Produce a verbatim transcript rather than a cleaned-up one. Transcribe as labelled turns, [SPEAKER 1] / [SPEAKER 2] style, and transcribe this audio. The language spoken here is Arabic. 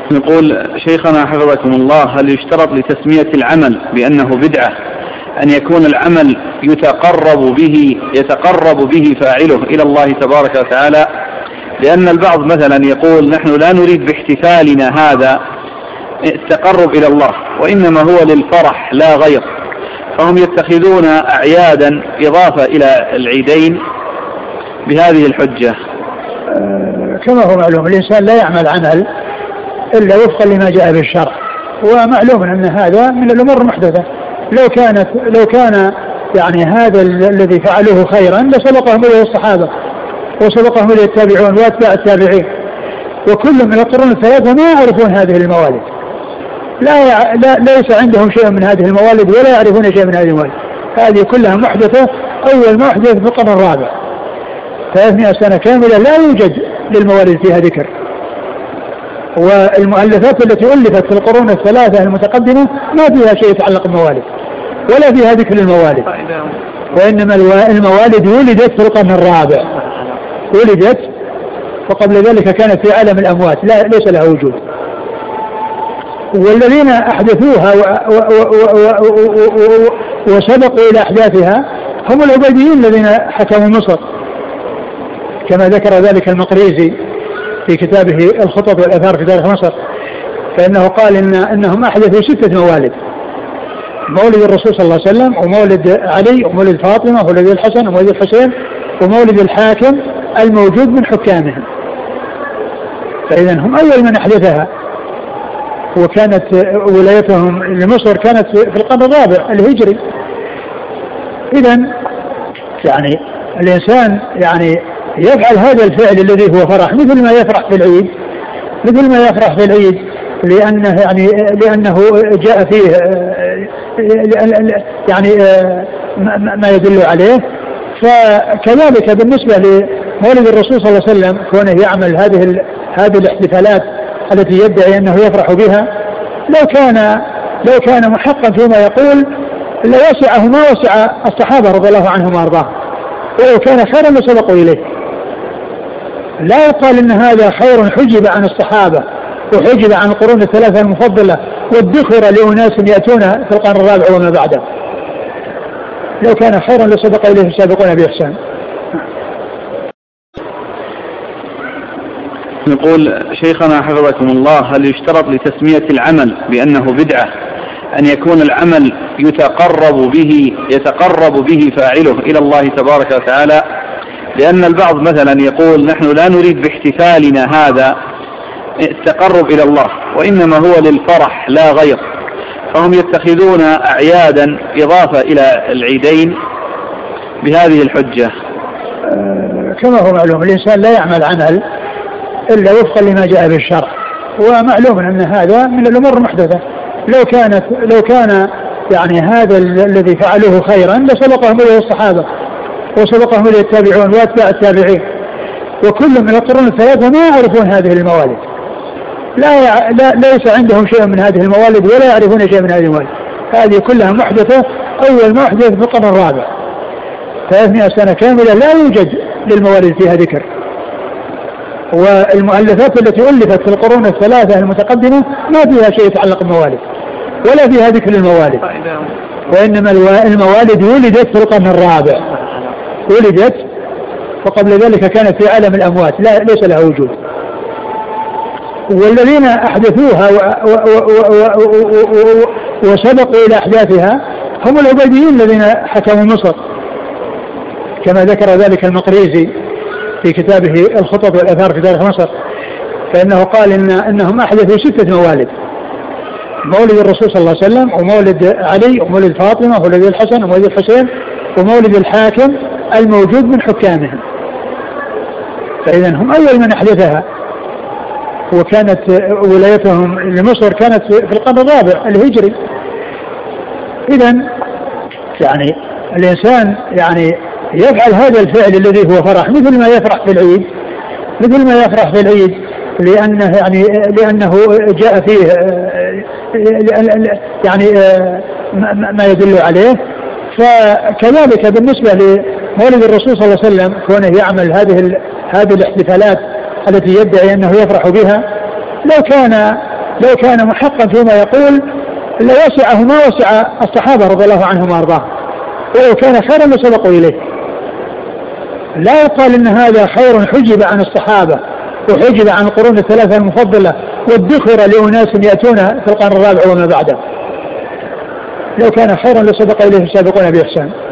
[SPEAKER 1] نقول شيخنا حفظكم الله، هل يشترط لتسمية العمل بأنه بدعة أن يكون العمل يتقرب به يتقرب به فاعله إلى الله تبارك وتعالى؟ لأن البعض مثلا يقول نحن لا نريد باحتفالنا هذا التقرب إلى الله، وإنما هو للفرح لا غير، فهم يتخذون أعيادا إضافة إلى العيدين بهذه الحجة.
[SPEAKER 2] كما هو معلوم الإنسان لا يعمل عمل إلا وفقا لما جاء بالشرع، ومعلوم أن هذا من الأمور المحدثة. لو كانت لو كان يعني هذا الذي فعلوه خيرا لسبقهم إليه الصحابة وسبقهم إليه التابعون وأتباع التابعين، وكل من القرون الثلاثة ما يعرفون هذه الموالد، لا, يع... لا ليس عندهم شيء من هذه الموالد ولا يعرفون شيء من هذه الموالد. هذه كلها محدثة، أول محدث في القرن الرابع، ثلاثمائة سنة كاملة لا يوجد للموالد فيها ذكر. والمؤلفات التي ألفت في القرون الثلاثة المتقدمة ما فيها شيء يتعلق بالموالد ولا فيها ذكر للموالد، وإنما الموالد ولدت في القرن الرابع، ولدت وقبل ذلك كانت في عالم الأموات لا ليس لها وجود. والذين أحدثوها وسبقوا إلى أحداثها هم العبيديين الذين حكموا مصر، كما ذكر ذلك المقريزي في كتابه الخطط والآثار في تاريخ مصر، فإنه قال إن أنهم أحدثوا ستة موالد: مولد الرسول صلى الله عليه وسلم، ومولد علي، ومولد فاطمة، ومولد الحسن، ومولد الحسين، ومولد الحاكم الموجود من حكامهم. فإذا هم أول من أحدثها، وكانت ولايتهم لمصر كانت في القرن الرابع الهجري. إذا يعني الإنسان يعني يفعل هذا الفعل الذي هو فرح، مثل ما يفرح في العيد، مثل ما يفرح في العيد لأنه يعني لأنه جاء فيه يعني ما يدل عليه. فكذلك بالنسبة لمولد الرسول صلى الله عليه وسلم، كونه يعمل هذه هذه الاحتفالات التي يدعي أنه يفرح بها، لو كان لو كان محقا فيما يقول لوسعه ما وسع الصحابة رضي الله عنهم وارضاهم، ولو كان خيرا لسبقوا إليه. لا يقال إن هذا خير حجب عن الصحابة وحجب عن القرون الثلاثة المفضلة وادخر لأناس يأتون في القرن الرابع وما بعده. لو كان خيرا لسبق إليه السابقون بإحسان.
[SPEAKER 1] نقول شيخنا حفظكم الله، هل يشترط لتسمية العمل بأنه بدعة أن يكون العمل يتقرب به يتقرب به فاعله إلى الله تبارك وتعالى؟ لأن البعض مثلا يقول نحن لا نريد باحتفالنا هذا التقرب إلى الله، وإنما هو للفرح لا غير، فهم يتخذون أعيادا إضافة إلى العيدين بهذه الحجة.
[SPEAKER 2] كما هو معلوم الإنسان لا يعمل عمل إلا وفقا لما جاء بالشرع، ومعلوم أن هذا من الأمور المحدثة. لو كانت لو كان يعني هذا الذي فعلوه خيرا لسبقهم إليه الصحابة وسبقهم إليه التابعون وأتباع التابعين، وكل من القرون الثلاثة ما يعرفون هذه الموالد، لا, يع... لا ليس عندهم شيء من هذه الموالد ولا يعرفون شيء من هذه الموالد. هذه كلها محدثة، أول محدث في القرن الرابع، ثلاثمائة سنة كاملة لا يوجد للموالد فيها ذكر. والمؤلفات التي ألفت في القرون الثلاثة المتقدمة ما فيها شيء يتعلق بالموالد ولا فيها ذكر للموالد، وإنما الموالد ولدت في القرن الرابع، ولدت وقبل ذلك كانت في عالم الأموات لا ليس لها وجود. والذين أحدثوها وسبقوا إلى أحداثها هم العبيديين الذين حكموا مصر، كما ذكر ذلك المقريزي في كتابه الخطط والآثار في تاريخ مصر، فإنه قال إن أنهم أحدثوا ستة موالد: مولد الرسول صلى الله عليه وسلم، ومولد علي، ومولد فاطمة، ومولد الحسن، ومولد الحسين، ومولد الحاكم الموجود من حكامهم. فإذا هم أول من أحدثها، وكانت ولايتهم لمصر كانت في القرن الرابع الهجري. إذا يعني الإنسان يعني يفعل هذا الفعل الذي هو فرح، مثل ما يفرح في العيد، مثل ما يفرح في العيد لأنه يعني لأنه جاء فيه يعني ما يدل عليه. فكذلك بالنسبة لمولد الرسول صلى الله عليه وسلم، كونه يعمل هذه هذه الاحتفالات التي يدعي أنه يفرح بها، لو كان لو كان محقا فيما يقول لوسعه ما وسع الصحابة رضي الله عنهم وارضاهم، ولو كان خيرا لسبقوا إليه. لا يقال إن هذا خير حجب عن الصحابة وحجب عن القرون الثلاثة المفضلة وادخر لأناس يأتون في القرن الرابع وما بعده. لو كان خيرا لسبقوا إليه السابقون بإحسان.